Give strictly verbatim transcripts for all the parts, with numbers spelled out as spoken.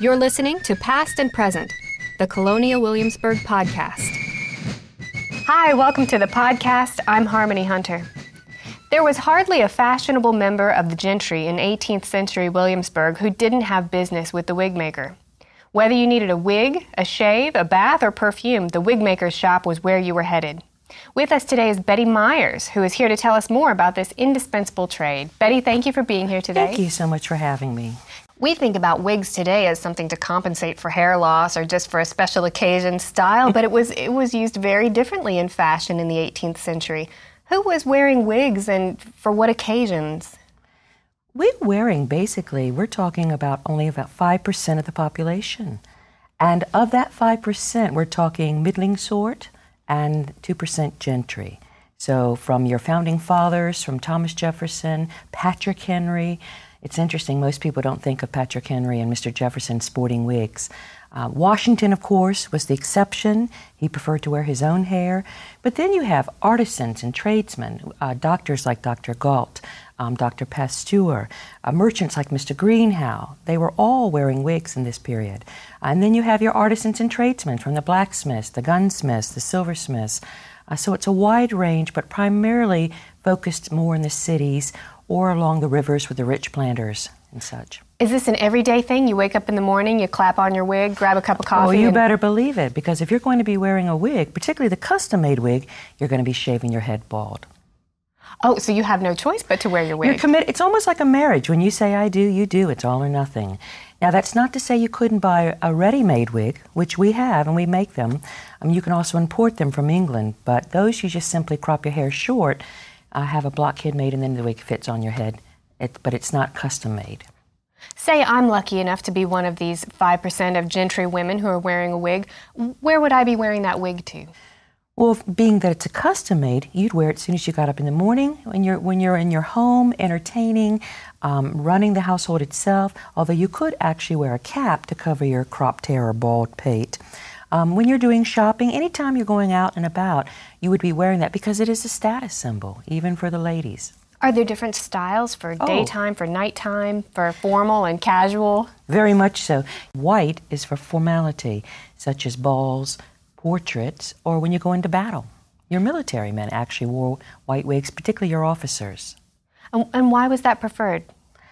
You're listening to Past and Present, the Colonial Williamsburg podcast. Hi, welcome to the podcast. I'm Harmony Hunter. There was hardly a fashionable member of the gentry in eighteenth century Williamsburg who didn't have business with the wig maker. Whether you needed a wig, a shave, a bath, or perfume, the wig maker's shop was where you were headed. With us today is Betty Myers, who is here to tell us more about this indispensable trade. Betty, thank you for being here today. Thank you so much for having me. We think about wigs today as something to compensate for hair loss or just for a special occasion style, but it was it was used very differently in fashion in the eighteenth century. Who was wearing wigs and for what occasions? Wig wearing, basically, we're talking about only about five percent of the population. And of that five percent, we're talking middling sort and two percent gentry. So from your founding fathers, from Thomas Jefferson, Patrick Henry. It's interesting, most people don't think of Patrick Henry and Mister Jefferson sporting wigs. Uh, Washington, of course, was the exception. He preferred to wear his own hair. But then you have artisans and tradesmen, uh, doctors like Doctor Galt, um, Doctor Pasteur, uh, merchants like Mister Greenhow. They were all wearing wigs in this period. And then you have your artisans and tradesmen from the blacksmiths, the gunsmiths, the silversmiths. Uh, so it's a wide range, but primarily focused more in the cities or along the rivers with the rich planters and such. Is this an everyday thing? You wake up in the morning, you clap on your wig, grab a cup of coffee? Oh, you and... better believe it, because if you're going to be wearing a wig, particularly the custom-made wig, you're going to be shaving your head bald. Oh, so you have no choice but to wear your wig. You're committed. It's almost like a marriage. When you say I do, you do. It's all or nothing. Now, that's not to say you couldn't buy a ready-made wig, which we have, and we make them. Um, you can also import them from England, but those you just simply crop your hair short, uh, have a blockhead made, and then the wig fits on your head. It, but it's not custom-made. Say I'm lucky enough to be one of these five percent of gentry women who are wearing a wig. Where would I be wearing that wig to? Well, being that it's a custom-made, you'd wear it as soon as you got up in the morning, when you're when you're in your home, entertaining, um, running the household itself, although you could actually wear a cap to cover your cropped hair or bald pate. Um, when you're doing shopping, anytime you're going out and about, you would be wearing that because it is a status symbol, even for the ladies. Are there different styles for Oh. daytime, for nighttime, for formal and casual? Very much so. White is for formality, such as balls, portraits, or when you go into battle. Your military men actually wore white wigs, particularly your officers. And, and why was that preferred?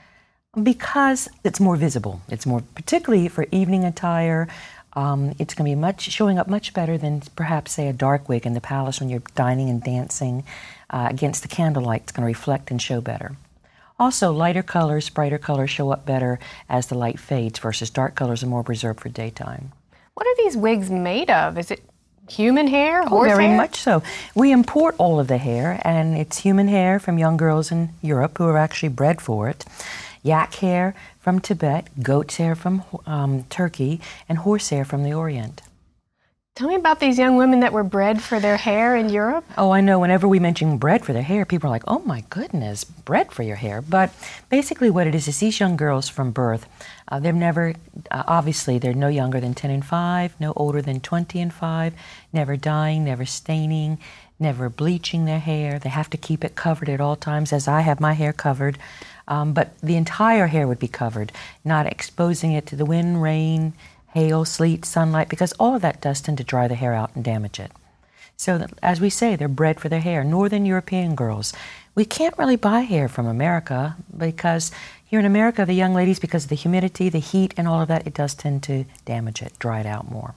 Because it's more visible. It's more, particularly for evening attire, um, it's going to be much showing up much better than perhaps, say, a dark wig in the palace when you're dining and dancing uh, against the candlelight. It's going to reflect and show better. Also, lighter colors, brighter colors show up better as the light fades versus dark colors are more reserved for daytime. What are these wigs made of? Is it human hair, Oh, horse very hair? much so. We import all of the hair, and it's human hair from young girls in Europe who are actually bred for it. Yak hair from Tibet, goat's hair from um, Turkey, and horse hair from the Orient. Tell me about these young women that were bred for their hair in Europe. Oh, I know. Whenever we mention bred for their hair, people are like, oh my goodness, bred for your hair. But basically what it is is these young girls from birth, uh, they've never, uh, obviously they're no younger than ten and five, no older than twenty and five, never dyeing, never staining, never bleaching their hair. They have to keep it covered at all times, as I have my hair covered. Um, but the entire hair would be covered, not exposing it to the wind, rain, hail, sleet, sunlight, because all of that does tend to dry the hair out and damage it. So, that, as we say, they're bred for their hair. Northern European girls, we can't really buy hair from America because here in America, the young ladies, because of the humidity, the heat, and all of that, it does tend to damage it, dry it out more.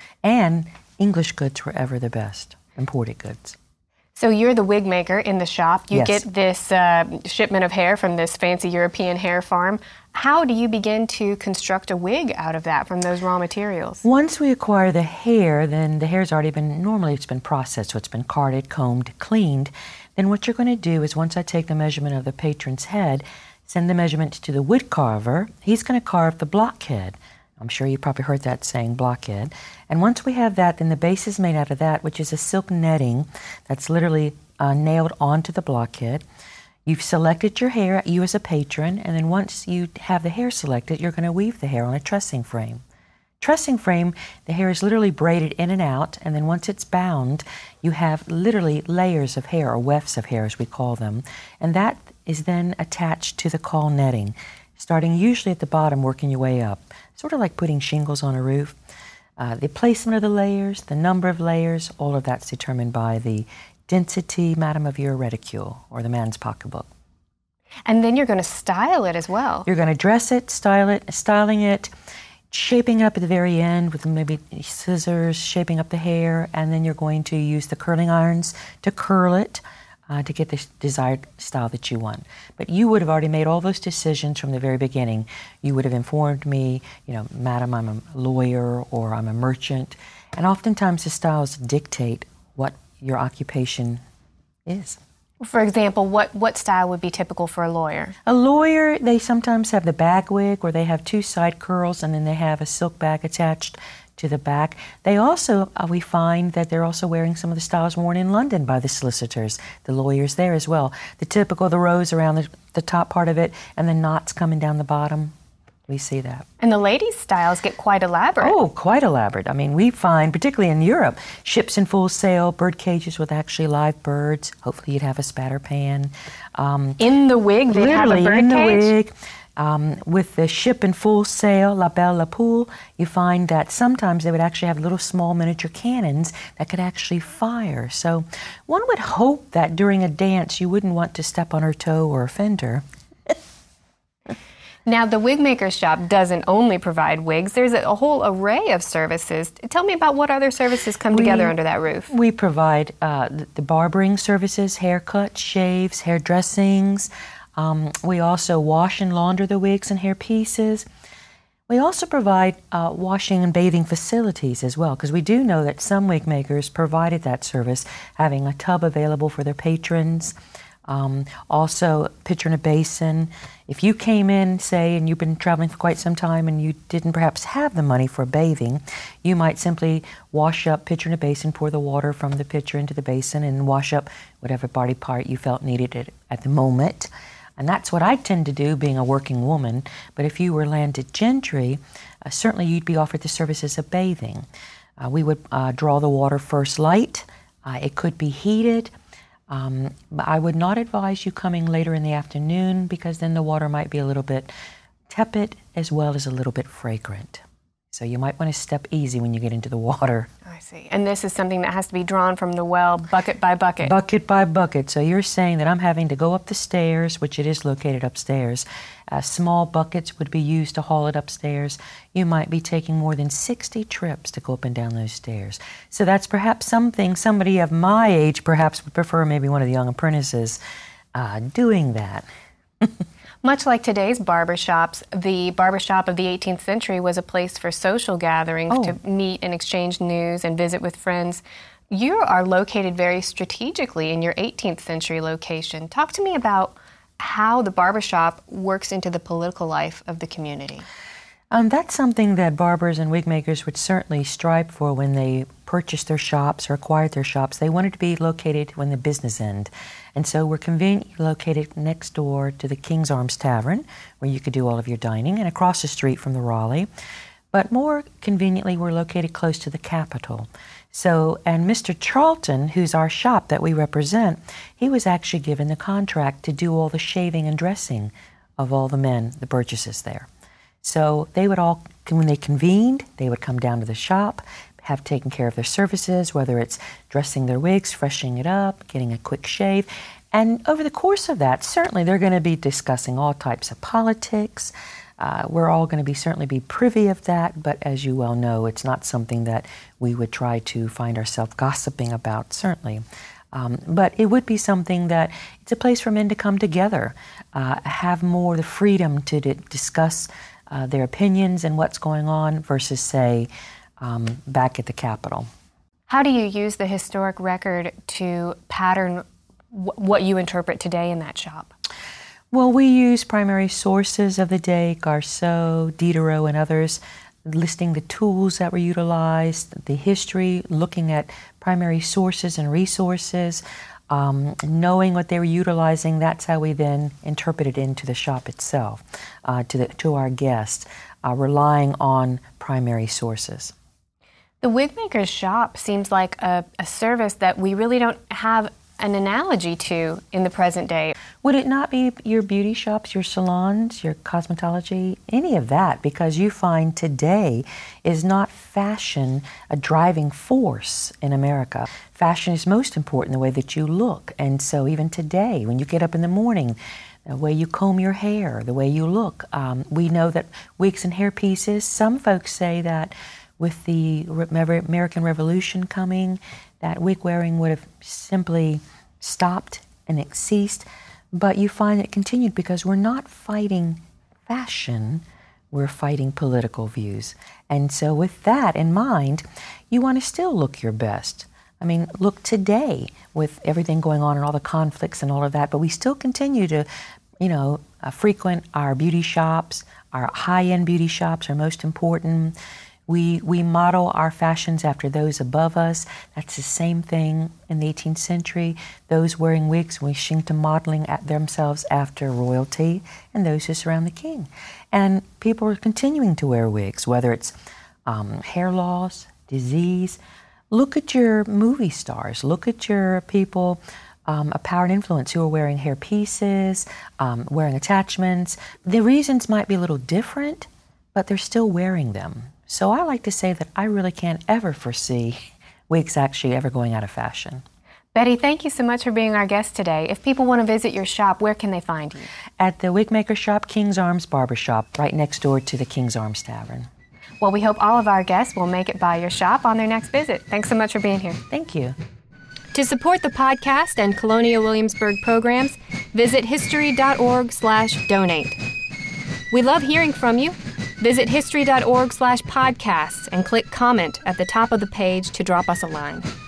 And English goods were ever the best, imported goods. So you're the wig maker in the shop. You Yes. get this uh, shipment of hair from this fancy European hair farm. How do you begin to construct a wig out of that from those raw materials? Once we acquire the hair, then the hair's already been, normally it's been processed, so it's been carded, combed, cleaned. Then what you're going to do is once I take the measurement of the patron's head, send the measurement to the wood carver. He's going to carve the blockhead. I'm sure you probably heard that saying, blockhead. And once we have that, then the base is made out of that, which is a silk netting that's literally uh, nailed onto the blockhead. You've selected your hair, you as a patron, and then once you have the hair selected, you're going to weave the hair on a trussing frame. Trussing frame, the hair is literally braided in and out, and then once it's bound, you have literally layers of hair, or wefts of hair as we call them, and that is then attached to the caul netting. starting usually at the bottom, working your way up, sort of like putting shingles on a roof. Uh, the placement of the layers, the number of layers, all of that's determined by the density, madam, of your reticule, or the man's pocketbook. And then you're going to style it as well. You're going to dress it, style it, styling it, shaping up at the very end with maybe scissors, shaping up the hair, and then you're going to use the curling irons to curl it uh, to get the desired style that you want. But you would have already made all those decisions from the very beginning. You would have informed me, you know, madam, I'm a lawyer or I'm a merchant, and oftentimes the styles dictate what your occupation is. For example, what, what style would be typical for a lawyer? A lawyer, they sometimes have the bag wig, or they have two side curls, and then they have a silk bag attached to the back. They also, uh, we find that they're also wearing some of the styles worn in London by the solicitors, the lawyers there as well. The typical, the rose around the, the top part of it, and the knots coming down the bottom. We see that. And the ladies' styles get quite elaborate. Oh, quite elaborate. I mean, we find, particularly in Europe, ships in full sail, bird cages with actually live birds. Hopefully you'd have a spatter pan. Um, in the wig, they have a bird in the cage? wig. Um, with the ship in full sail, La Belle La Poule, you find that sometimes they would actually have little small miniature cannons that could actually fire. So one would hope that during a dance you wouldn't want to step on her toe or offend her. Now, the wig maker's shop doesn't only provide wigs. There's a whole array of services. Tell me about what other services come we, together under that roof. We provide uh, the, the barbering services, haircuts, shaves, hairdressings. Um, we also wash and launder the wigs and hair pieces. We also provide uh, washing and bathing facilities as well, because we do know that some wig makers provided that service, having a tub available for their patrons. Um, also, pitcher and a basin. If you came in, say, and you've been traveling for quite some time and you didn't perhaps have the money for bathing, you might simply wash up, pitcher and a basin, pour the water from the pitcher into the basin, and wash up whatever body part you felt needed it at the moment. And that's what I tend to do, being a working woman. But if you were landed gentry, uh, certainly you'd be offered the services of bathing. Uh, we would uh, draw the water first light. Uh, it could be heated. Um, but I would not advise you coming later in the afternoon, because then the water might be a little bit tepid as well as a little bit fragrant. So you might want to step easy when you get into the water. I see. And this is something that has to be drawn from the well bucket by bucket. Bucket by bucket. So you're saying that I'm having to go up the stairs, which it is located upstairs. Uh, small buckets would be used to haul it upstairs. You might be taking more than sixty trips to go up and down those stairs. So that's perhaps something somebody of my age perhaps would prefer, maybe one of the young apprentices uh, doing that. Much like today's barbershops, the barbershop of the eighteenth century was a place for social gatherings, oh. to meet and exchange news and visit with friends. You are located very strategically in your eighteenth century location. Talk to me about how the barbershop works into the political life of the community. Um, that's something that barbers and wig makers would certainly strive for when they purchased their shops or acquired their shops. They wanted to be located on the business end. And so we're conveniently located next door to the King's Arms Tavern, where you could do all of your dining, and across the street from the Raleigh. But more conveniently, we're located close to the Capitol. So, and Mister Charlton, who's our shop that we represent, he was actually given the contract to do all the shaving and dressing of all the men, the Burgesses there. So they would all, when they convened, they would come down to the shop, have taken care of their services, whether it's dressing their wigs, freshening it up, getting a quick shave. And over the course of that, certainly they're going to be discussing all types of politics. Uh, we're all going to be certainly be privy of that, but as you well know, it's not something that we would try to find ourselves gossiping about, certainly. Um, but it would be something that it's a place for men to come together, uh, have more the freedom to d- discuss uh, their opinions and what's going on versus, say, um, back at the Capitol. How do you use the historic record to pattern w- what you interpret today in that shop? Well, we use primary sources of the day, Garceau, Diderot, and others, listing the tools that were utilized, the history, looking at primary sources and resources, um, knowing what they were utilizing. That's how we then interpret it into the shop itself, uh, to, the, to our guests, uh, relying on primary sources. The wig maker's shop seems like a, a service that we really don't have an analogy to in the present day. Would it not be your beauty shops, your salons, your cosmetology, any of that? Because you find today is not fashion a driving force in America. Fashion is most important the way that you look. And so even today, when you get up in the morning, the way you comb your hair, the way you look, um, we know that wigs and hair pieces, some folks say that with the American Revolution coming, that wig wearing would have simply stopped and it ceased. But you find it continued because we're not fighting fashion, we're fighting political views. And so with that in mind, you want to still look your best. I mean, look today with everything going on and all the conflicts and all of that, but we still continue to, you know, uh, frequent our beauty shops. Our high-end beauty shops are most important. We we model our fashions after those above us. That's the same thing in the eighteenth century. Those wearing wigs wishing to modeling at themselves after royalty and those who surround the king. And people are continuing to wear wigs, whether it's um, hair loss, disease. Look at your movie stars. Look at your people um, of power and influence who are wearing hair pieces, um, wearing attachments. The reasons might be a little different, but they're still wearing them. So I like to say that I really can't ever foresee wigs actually ever going out of fashion. Betty, thank you so much for being our guest today. If people want to visit your shop, where can they find you? At the Wigmaker Shop, King's Arms Barbershop, right next door to the King's Arms Tavern. Well, we hope all of our guests will make it by your shop on their next visit. Thanks so much for being here. Thank you. To support the podcast and Colonial Williamsburg programs, visit history.org slash donate. We love hearing from you. Visit history.org slash podcasts and click comment at the top of the page to drop us a line.